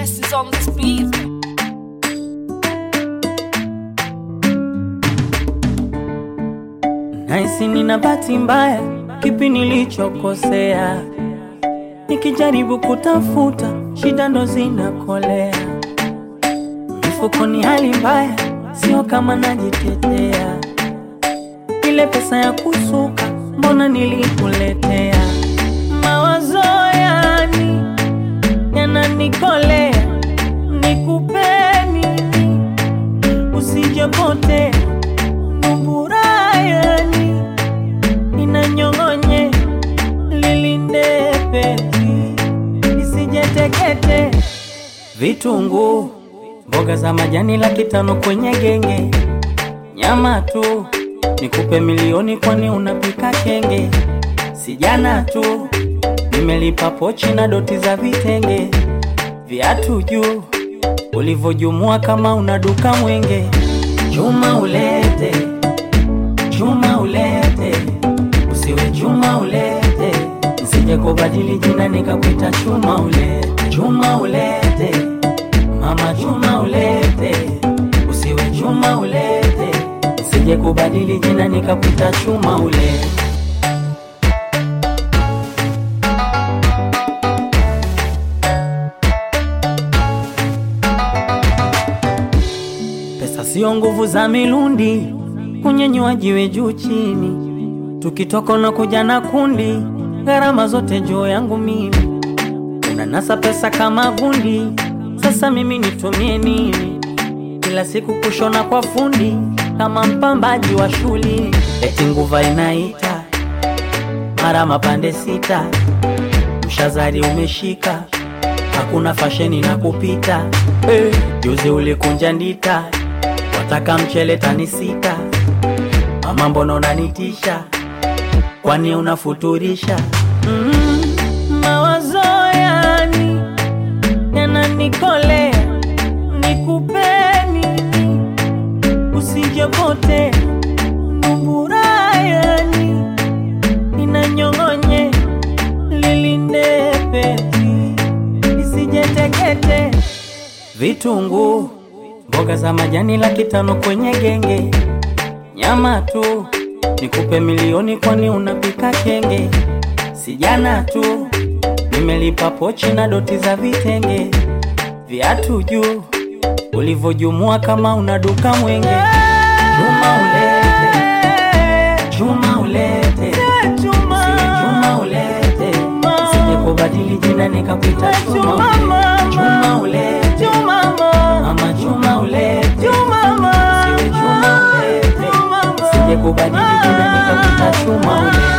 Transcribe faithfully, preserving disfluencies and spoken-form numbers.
best is on this beat. Naisi nina bahati mbaya, kipi nilichokosea? Nikijaribu kutafuta, shida ndo zinakolea. Mifuko ni hali mbaya, sio kama najitetea. Ile pesa ya kusuka, mbona nilikuletea? Mawazo yani yananikolea, nikupe nini usijepotea? Mburayani inanyongonye, lilinde pezi isijetekete. Vitunguu, mboga za majani laki tano kwenye genge. Nyama tu nikupe milioni, kwani unapika kenge? Sijana tu nimelipa pochi na doti za vitenge. Viatu juu ulivojumua kama unaduka mwenge. Chuma ulete, chuma ulete, usiwe chuma ulete, nisije kubadili jina nikakuita chuma ulete. Chuma ulete, mama chuma ulete, usiwe chuma ulete, nisije kubadili jina nikakuita chuma ulete. Pesa sio nguvu za milundi, kunyenyua jiwe juu chini. Tukitoka na kuja na kundi, gharama zote juu yangu mimi. Unanasa pesa kama gundi, sasa mimi nitumie nini? Kila siku kushona kwa fundi, kama mpambaji wa shuli. Eti nguva inaita, mara mapande sita. Mshazari umeshika, hakuna fasheni na kupita. Hey, juzi ulikunja ndita, wataka mchele tani sita. Mama mbona unanitisha, kwani unafuturisha? mm, Mawazo yani yananikolea, nikupe nini usijepotea? Mburayani inanyongonye, lilinde pezi isijetekete. Vitunguu, mboga za majani laki tano kwenye genge. Nyama tu nikupe milioni, kwani unapika kenge? Sijana tu nimelipa pochi na doti za vitenge. Viatu juu ulivojumua kama unaduka mwenge. Chuma ulete, chuma ulete, usiwe chuma ulete, usije kubadili jina nikakuita chuma ulete. Chuma ulete, mama chuma ulete, usiwe chuma ulete, usije kubadili jina nikakuita chuma ulete.